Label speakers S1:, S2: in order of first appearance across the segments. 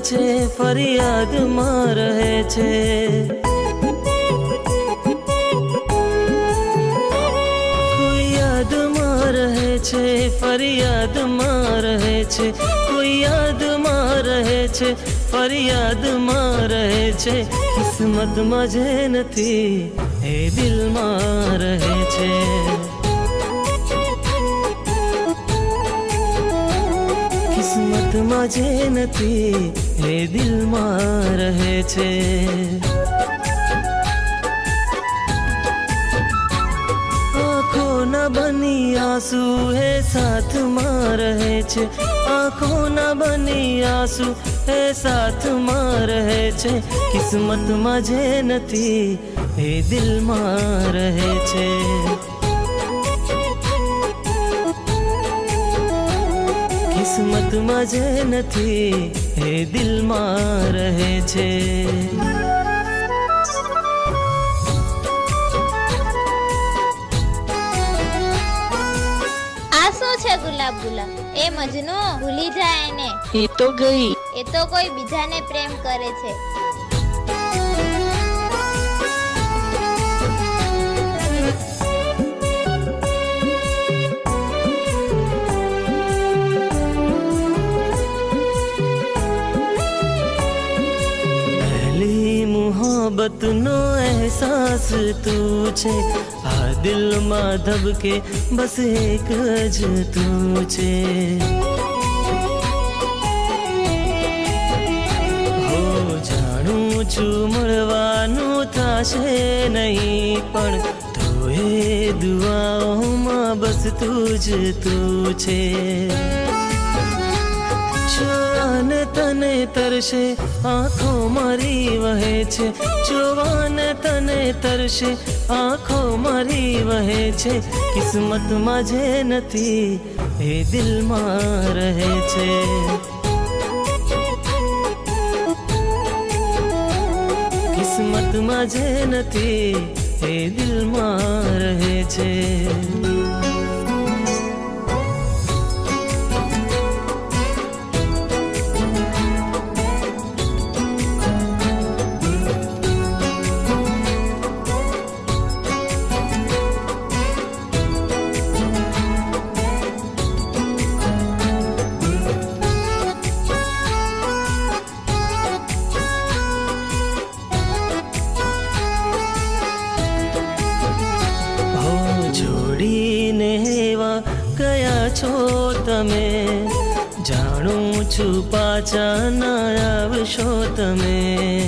S1: छे फरियाद मां रहे छे। कोई याद मां रहे छे फरियाद मां रहे छे, कोई याद मां रहे छे फरियाद मां रहे छे। किस्मत मां जे नथी ए दिल मां रहे छे। किस्मत मां जे नथी ए दिल मां रहे छे। आँखों न बनी आंसू है साथ मां रहे छे, आँखों न बनी आंसू है साथ मां रहे छे। किस्मत मां जे नथी ए दिल मां रहे छे। किस्मत मां जे नथी ए दिल मां रहे छे।
S2: गुलाब गुलाब ए मजनू भूली जाए ने।
S3: ये तो गई।
S2: ए तो कोई बीजा ने प्रेम करे छे।
S1: पहली मोहब्बत नो एहसास तू छे, आ दिल मां धबके बस एक ज तू छे। हो जाणू छू मळवानुं थाशे नहीं, पण तोए दुआओमां बस तू ज तू छे। જોવાને તને તરશે આંખો મારી વહે છે, જોવાને તને તરશે આંખો મારી વહે છે। કિસ્મતમાં જે નથી એ દિલમાં રહે છે। કિસ્મતમાં જે નથી એ દિલમાં રહે છે। છોડીને એવા ગયા છો તમે, જાણું છું પાછા ના આવશો તમે।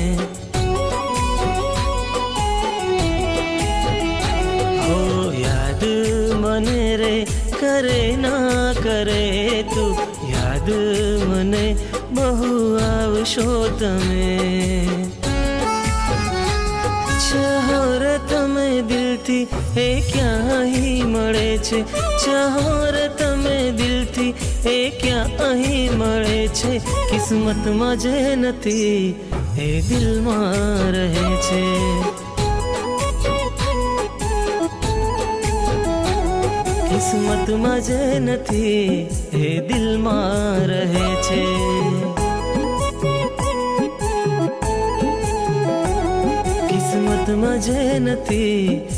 S1: હો યાદ મને રે કરે ના કરે તું, યાદ મને બહુ આવશો તમે। ચાહો રે તમે દિલથી એ ક્યાંય મળે છે, ચાહો રે તમે દિલથી એ ક્યાંય મળે છે। કિસ્મતમાં જે નથી એ દિલમાં રહે છે। કિસ્મતમાં જે નથી એ દિલમાં રહે છે। કિસ્મતમાં જે નથી